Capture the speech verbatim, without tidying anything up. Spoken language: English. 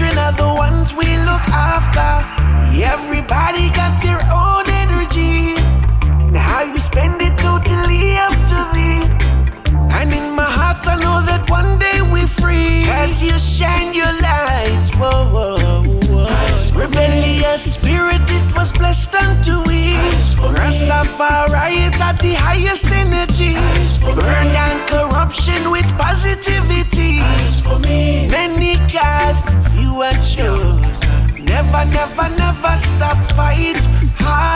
children are the ones we look after. Everybody got their own energy. How you spend it totally up to me. And in my heart I know that one day we free. As you shine your lights, whoa, whoa, whoa. Rebellious spirit, it was blessed unto we. Rastafari, it had the highest energy. Burn down corruption with